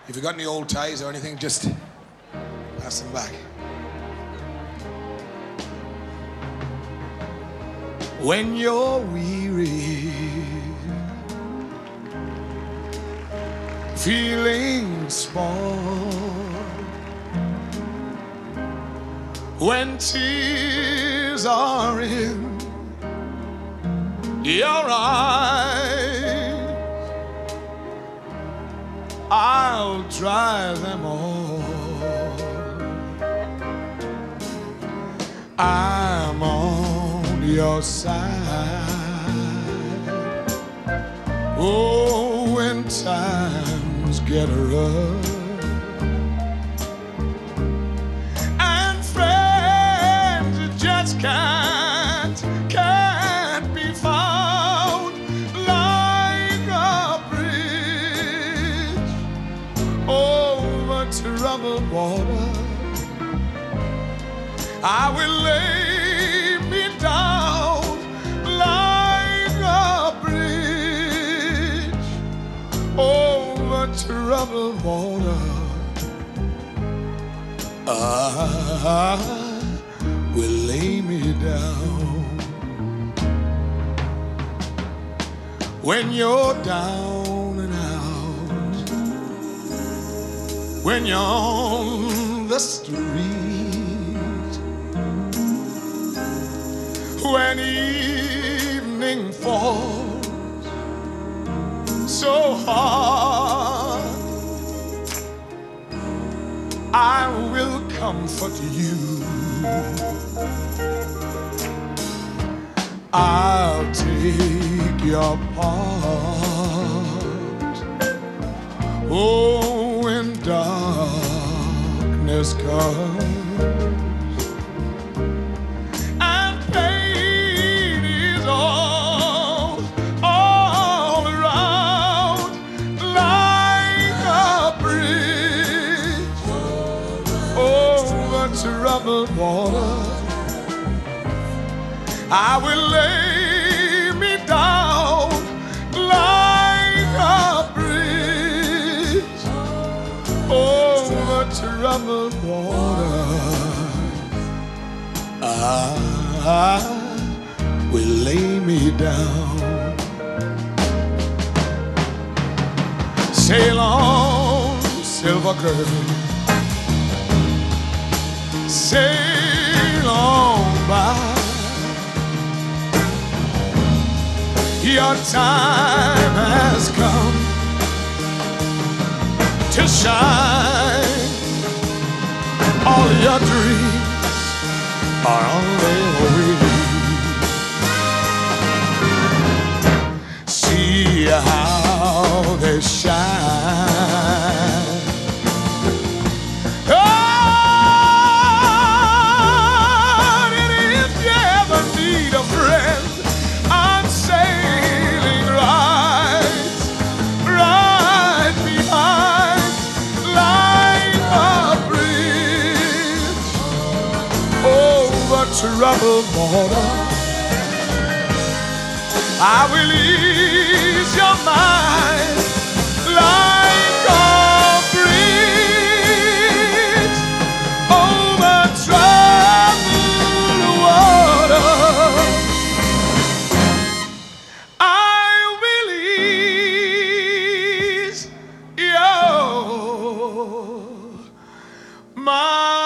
If you've got any old ties or anything, just pass them back. When you're weary, feeling small, when tears are in your eyes, I'll dry them all. I'm on your side. Oh, when times get rough and friends just can't be found, like a bridge over troubled water, I will lay me down like a bridge over troubled water. I will lay me down. When you're down and out, when you're on the street, when evening falls so hard, I will comfort you. I'll take your part. Oh, when darkness comes troubled water, I will lay me down like a bridge over troubled water. I will lay me down. Sail on, silver curtain, sail on by. Your time has come to shine. All your dreams are on their way. See how they shine. Troubled water, I will ease your mind like a bridge over troubled water. I will ease your mind.